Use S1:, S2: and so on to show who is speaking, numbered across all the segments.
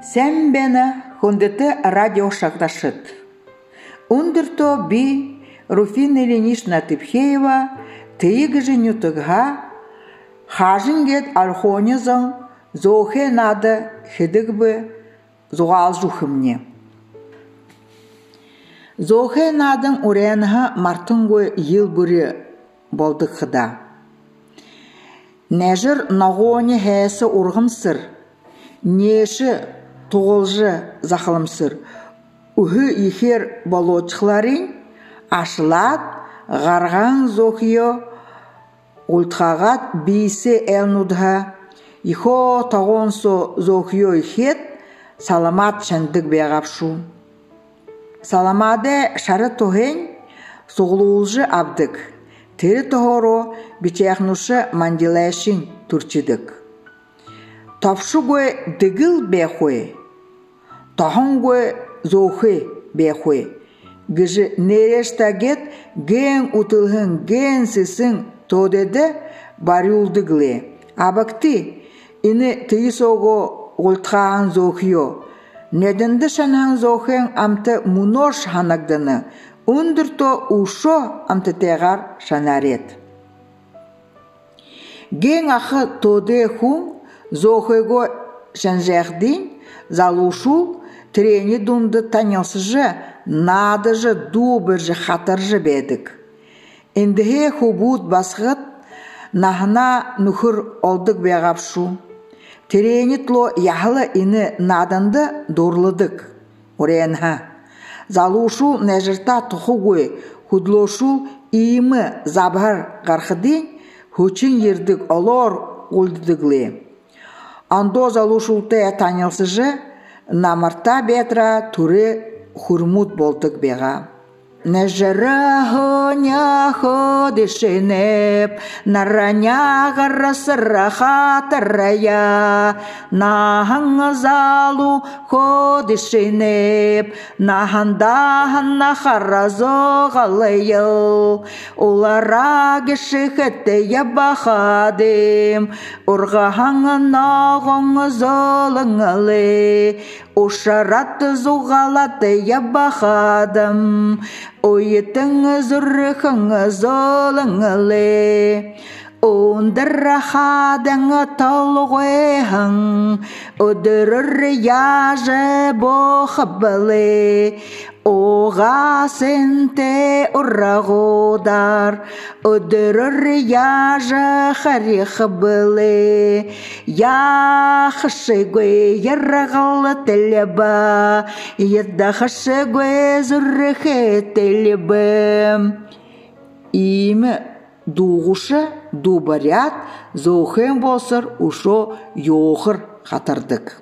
S1: Сәм бәні хундыты радио шақташыд. Ундырто би Руфина Ильинична Тыпхеева тыйгыжы нютыгха хажынгет архонезың зоохе нады хедігбі зуғал жухымне. Зоохе надың уренға мартынгой ел бүрі болдық қыда. Нәжір нағоне хәсі урғымсыр, неші туғылжы зақылымсыр. Үхі ехер болотчықларын ашылат ғарған зоқио ұлтқағат бейсі әлнудға ихо тағонсо зоқио ихет саламат шәндік беғапшу. Саламаде шары тоғен соғылуылжы абдық. Тері тоғыро бичаяқнушы мандилайшын турчидық. Тапшу гой дығыл бәхуе, тағын гой зоқы бәхуе. Гыжы нерештагет ген утылғын ген сісін тодеді барюлдығылы. Абакты, іні тыйы соғы ұлтқаған зоқио. Неденді шанған зоқын амты мұнош ханагдыны. Ундырто ушо амты теғар шанарет. Ген ақы тоды хун зоқыго шанжақдин залушул трени дунды танялсыжы надыжы дубыржы хатыржы бедік. Эндіге хубут басғыт нахына нүхір олдық беғапшу. Трени тло яхылы іні наданды дорлыдық. Оренха. Залушу нәжірта тұхугой худлошу иімі забар ғарқыдин хүчин ердік олор ұлдыдығылы. Андо залушулты танялсыжы намарта бетра түрі хурмут болдық беға. Нәжірі хыня дешенеп, нараня ғарасыра хатырая, нахаңы залу дешенеп, нахандаханна харазо ғалайыл, олара гешіхетті ябахадым, ұрғахаңы нағыңы золыңалы, ушараты зуғалаты ябахадым, ойетіңі зүріхіңі золыңылы, ондырахадыңы талғойхың, өдірір яжы боқыбылы, оға сенте ұрағудар, өдірір яжы харихыбылы, яқышыгөй ярғалы тілібі, еддақышыгөй зүріхі тілібі. Имі дуғышы дубарят зоқын болсыр ұшо йоқыр қатырдық.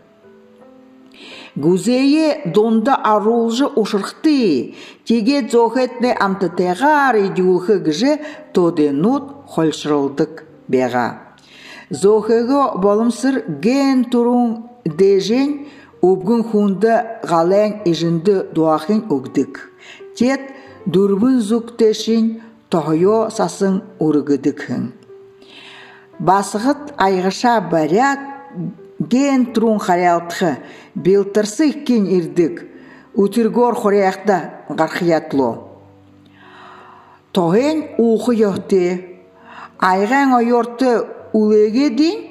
S1: Гузее донда арулжы ұшырқты, теге зоқетне амтытеғар едюлхы гжы тоденут холшырылдық беға. Зоқығы болымсыр ген тұрун дежен өбгін хунды ғален ежінді дуақын өгдік. Тет дүрбін зуқтешін тоғыо сасын ұрығыдықын. Басығыт айғыша барят ген тұрун қарялтқы белтірсі кен ердік, үтіргор қорияқта ғарқиятло. Тоғын ұқы еқті, айған ойорты үлеге дейін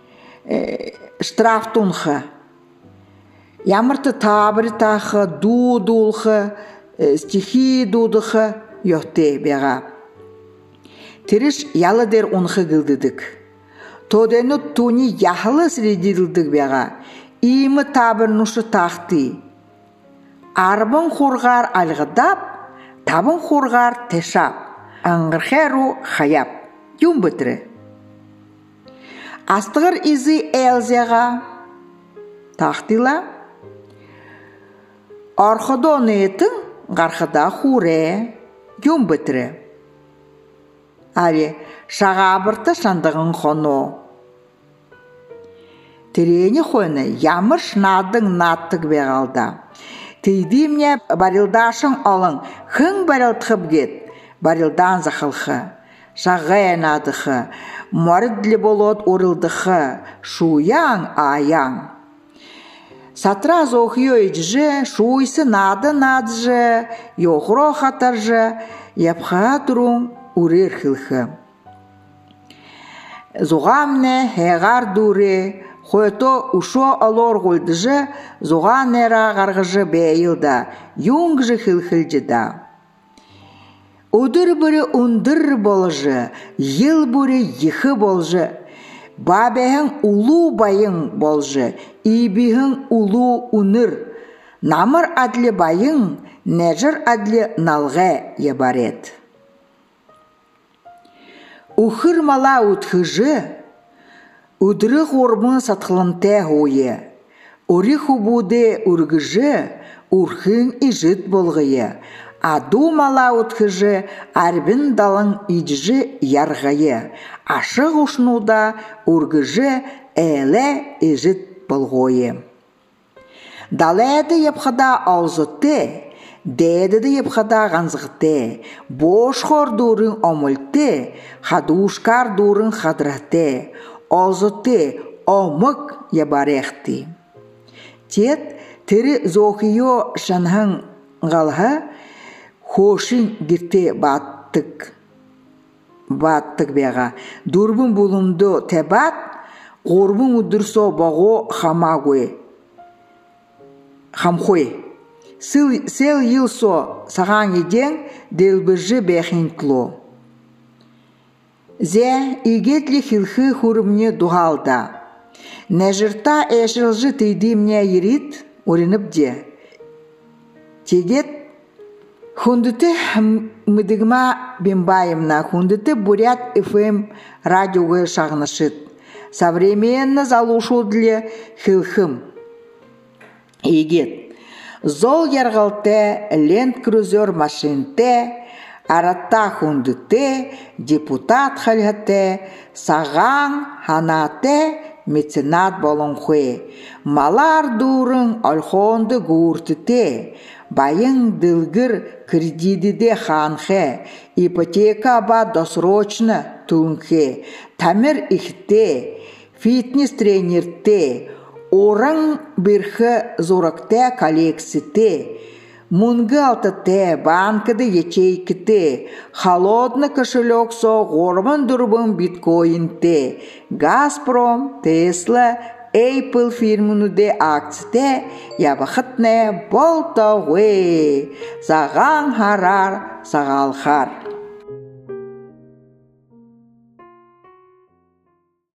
S1: штрафтунқы. Ямырты табыры тақы, дудулқы, стихи дудықы еқті беға. Тіріш ялыдер ұнқы гылдыдық. Тодену туни яхлы средилдік беға. Имі табырнушы тақты. Арбын қорғар алғыдап, табын қорғар тешап. Аңғырхеру хаяп. Юм бітірі. Астығыр изі әлзеға. Тақтыла. Арқыдон етін ғарқыда хуре. Юм бітірі. Али шағабырты шандығын қону. Терені қойны ямыр шнадың наттық беғалда. Тейдімне барилдашың алың, хың барилтқып кет, барилдан зақылқы, шағайын адықы, морыдлі болот орылдықы, шуяң аяң. Сатра зохио иджи, шуйсы нады-надыжы, йохро хатаржы, япха турун урер хилхы. Зуғамне хегар дуре, хойто ушо алор гульдыжы, зуған эра гаргыжы бейылда, юнгжы хилхилжыда. Удыр бүрі ундыр болжы, ел бүрі ехы болжы, бабеһің улу байың болжы, ибиһің улу уныр, намыр адлы байың, нәжір адлы налға ебарет. Ухыр мала утхыжы, удыры ғорбын сатқылынте хойы, ори хубуде ургыжы, урхын ижит болғыйы, аду мала утхыжы, арбин далың иджы ярғайы, ашық ұшнуда ургыжы әлі ижит болғойы. Далайды епхада алзыты, дәді епхада ғанзғыты, бош хор дурын омылты, хадушкар дурын хадраты, алзыты омық ебаректі. Тет тірі зохио шанхың ғалға, хошин гирте баттык бега дурбун булунду тебат горбун удурсо бого хамагуе хамхой сел йылсо саган еден делбыжы бехинкло зе игетли хилхы хурумне дугалда нежирта эшилжы тыйды мне ерит уринып де тегет Хундыты мыдыгма бимбаемна, хундыты бурят ФМ радиоға шағнышыт. Современно залушу для хилхым. Егет. Зол ярғалте, ленд-крузер машинте, аратта хундыты, депутат халгате, саған ханате, меценат болонхуе. Малар дурын алхонды гуртыте, байың дылгыр кредидиде ханхе, ипотека ба досрочно тунхе, тамир ихте, фитнес тренерте, орың бірхі зоракте коллекците, мунғы алтыте, банкады ячейките, холодный кошелек со горбын-дұрбын биткоинте, Газпром, Тесла, Apple фирмунуде акците ябахытне болта уэ, саған харар, сағалхар.